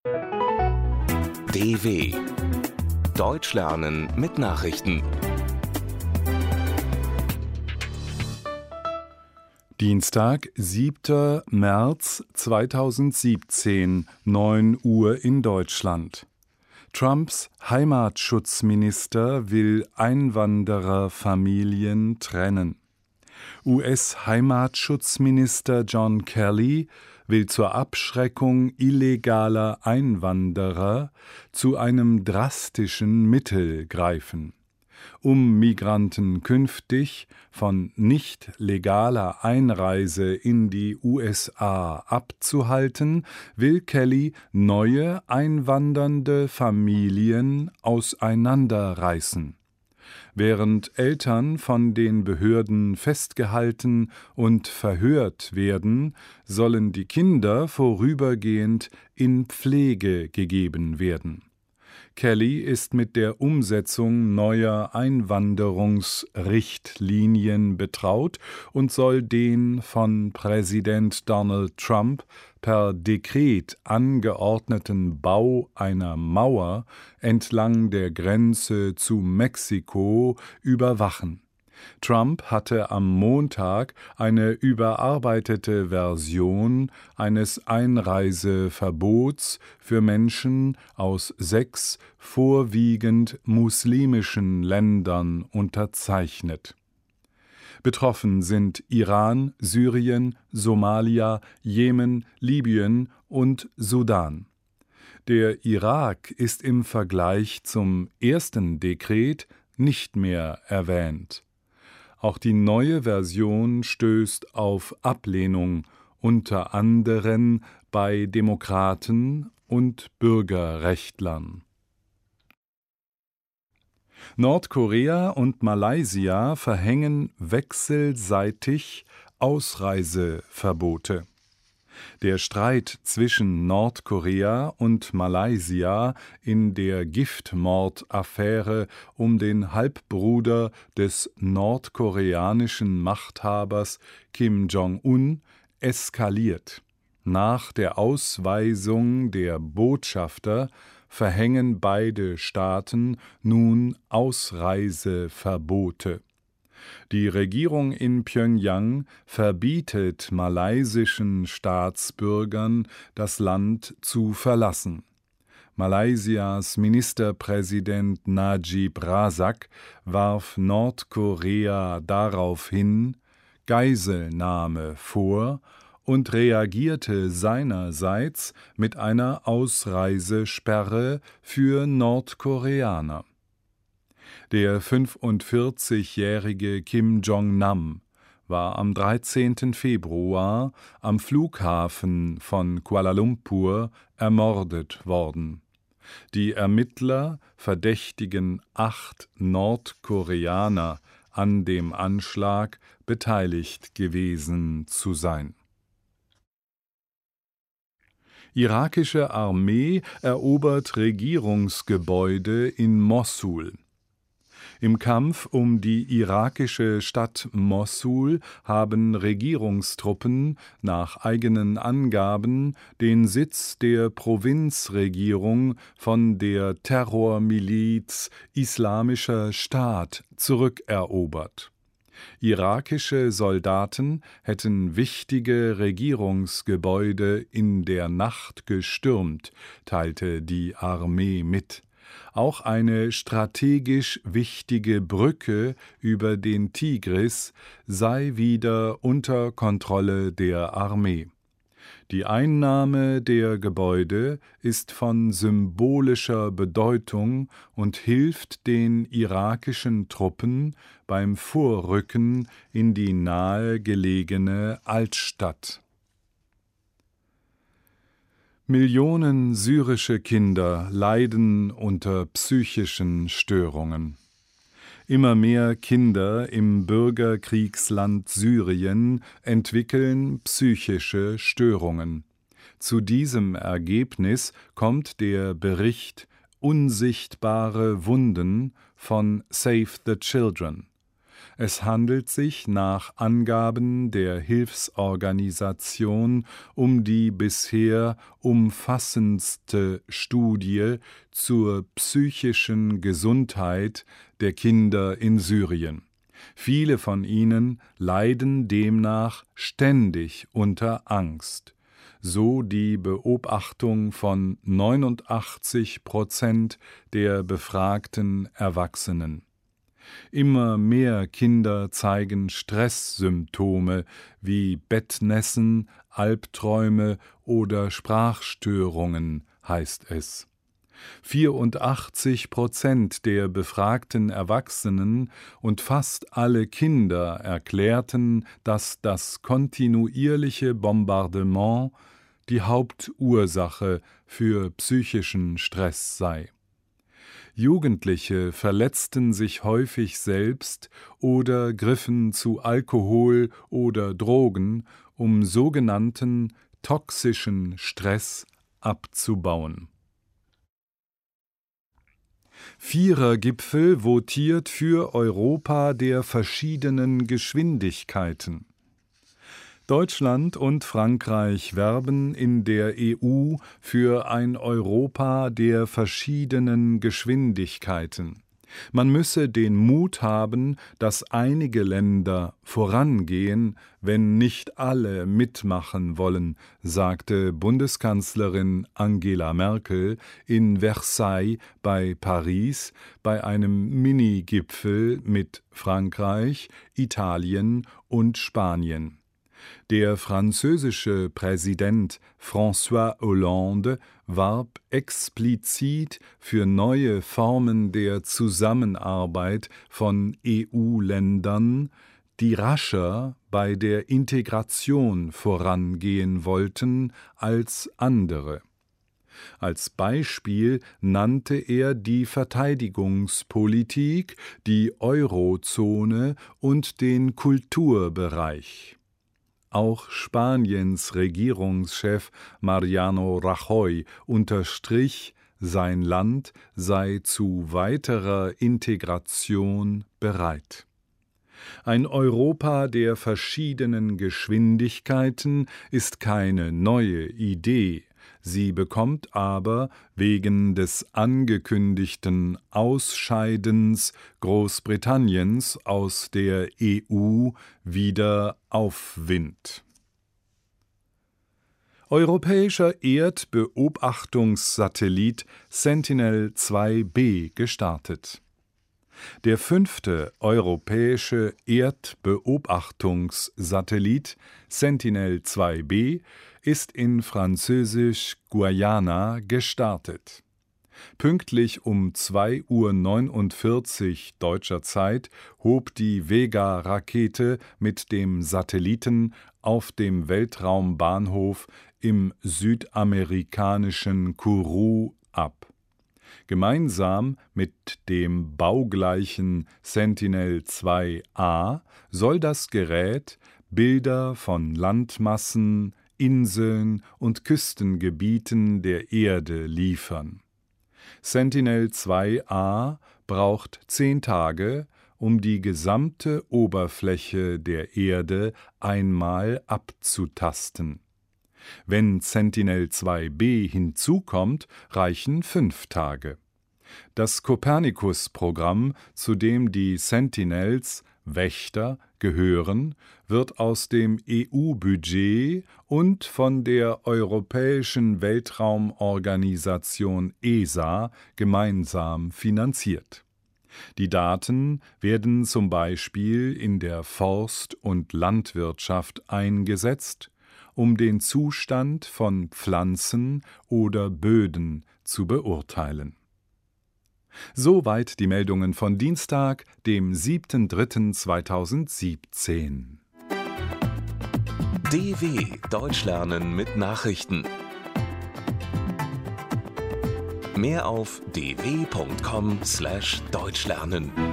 DW Deutsch lernen mit Nachrichten. Dienstag, 7. März 2017, 9 Uhr in Deutschland. Trumps Heimatschutzminister will Einwandererfamilien trennen. US-Heimatschutzminister John Kelly will zur Abschreckung illegaler Einwanderer zu einem drastischen Mittel greifen. Um Migranten künftig von nicht legaler Einreise in die USA abzuhalten, will Kelly neue einwandernde Familien auseinanderreißen. Während Eltern von den Behörden festgehalten und verhört werden, sollen die Kinder vorübergehend in Pflege gegeben werden. Kelly ist mit der Umsetzung neuer Einwanderungsrichtlinien betraut und soll den von Präsident Donald Trump per Dekret angeordneten Bau einer Mauer entlang der Grenze zu Mexiko überwachen. Trump hatte am Montag eine überarbeitete Version eines Einreiseverbots für Menschen aus 6 vorwiegend muslimischen Ländern unterzeichnet. Betroffen sind Iran, Syrien, Somalia, Jemen, Libyen und Sudan. Der Irak ist im Vergleich zum ersten Dekret nicht mehr erwähnt. Auch die neue Version stößt auf Ablehnung, unter anderem bei Demokraten und Bürgerrechtlern. Nordkorea und Malaysia verhängen wechselseitig Ausreiseverbote. Der Streit zwischen Nordkorea und Malaysia in der Giftmordaffäre um den Halbbruder des nordkoreanischen Machthabers Kim Jong-un eskaliert. Nach der Ausweisung der Botschafter verhängen beide Staaten nun Ausreiseverbote. Die Regierung in Pjöngjang verbietet malaysischen Staatsbürgern, das Land zu verlassen. Malaysias Ministerpräsident Najib Razak warf Nordkorea daraufhin Geiselnahme vor und reagierte seinerseits mit einer Ausreisesperre für Nordkoreaner. Der 45-jährige Kim Jong-nam war am 13. Februar am Flughafen von Kuala Lumpur ermordet worden. Die Ermittler verdächtigen 8 Nordkoreaner, an dem Anschlag beteiligt gewesen zu sein. Irakische Armee erobert Regierungsgebäude in Mossul. Im Kampf um die irakische Stadt Mossul haben Regierungstruppen nach eigenen Angaben den Sitz der Provinzregierung von der Terrormiliz Islamischer Staat zurückerobert. Irakische Soldaten hätten wichtige Regierungsgebäude in der Nacht gestürmt, teilte die Armee mit. Auch eine strategisch wichtige Brücke über den Tigris sei wieder unter Kontrolle der Armee. Die Einnahme der Gebäude ist von symbolischer Bedeutung und hilft den irakischen Truppen beim Vorrücken in die nahegelegene Altstadt. Millionen syrische Kinder leiden unter psychischen Störungen. Immer mehr Kinder im Bürgerkriegsland Syrien entwickeln psychische Störungen. Zu diesem Ergebnis kommt der Bericht Unsichtbare Wunden von Save the Children. Es handelt sich nach Angaben der Hilfsorganisation um die bisher umfassendste Studie zur psychischen Gesundheit der Kinder in Syrien. Viele von ihnen leiden demnach ständig unter Angst. So die Beobachtung von 89% der befragten Erwachsenen. Immer mehr Kinder zeigen Stresssymptome wie Bettnässen, Albträume oder Sprachstörungen, heißt es. 84% der befragten Erwachsenen und fast alle Kinder erklärten, dass das kontinuierliche Bombardement die Hauptursache für psychischen Stress sei. Jugendliche verletzten sich häufig selbst oder griffen zu Alkohol oder Drogen, um sogenannten toxischen Stress abzubauen. Vierergipfel votiert für Europa der verschiedenen Geschwindigkeiten. Deutschland und Frankreich werben in der EU für ein Europa der verschiedenen Geschwindigkeiten. Man müsse den Mut haben, dass einige Länder vorangehen, wenn nicht alle mitmachen wollen, sagte Bundeskanzlerin Angela Merkel in Versailles bei Paris bei einem Minigipfel mit Frankreich, Italien und Spanien. Der französische Präsident François Hollande warb explizit für neue Formen der Zusammenarbeit von EU-Ländern, die rascher bei der Integration vorangehen wollten als andere. Als Beispiel nannte er die Verteidigungspolitik, die Eurozone und den Kulturbereich. Auch Spaniens Regierungschef Mariano Rajoy unterstrich, sein Land sei zu weiterer Integration bereit. Ein Europa der verschiedenen Geschwindigkeiten ist keine neue Idee. Sie bekommt aber wegen des angekündigten Ausscheidens Großbritanniens aus der EU wieder Aufwind. Europäischer Erdbeobachtungssatellit Sentinel-2B gestartet. Der 5. europäische Erdbeobachtungssatellit Sentinel-2B ist in Französisch-Guayana gestartet. Pünktlich um 2:49 Uhr deutscher Zeit hob die Vega-Rakete mit dem Satelliten auf dem Weltraumbahnhof im südamerikanischen Kourou ab. Gemeinsam mit dem baugleichen Sentinel-2A soll das Gerät Bilder von Landmassen, Inseln und Küstengebieten der Erde liefern. Sentinel-2A braucht 10 Tage, um die gesamte Oberfläche der Erde einmal abzutasten. Wenn Sentinel-2B hinzukommt, reichen 5 Tage. Das Copernicus-Programm, zu dem die Sentinels, Wächter, gehören, wird aus dem EU-Budget und von der Europäischen Weltraumorganisation ESA gemeinsam finanziert. Die Daten werden zum Beispiel in der Forst- und Landwirtschaft eingesetzt, um den Zustand von Pflanzen oder Böden zu beurteilen. Soweit die Meldungen von Dienstag, dem 7.3.2017. DW Deutsch lernen mit Nachrichten. Mehr auf dw.com/deutschlernen.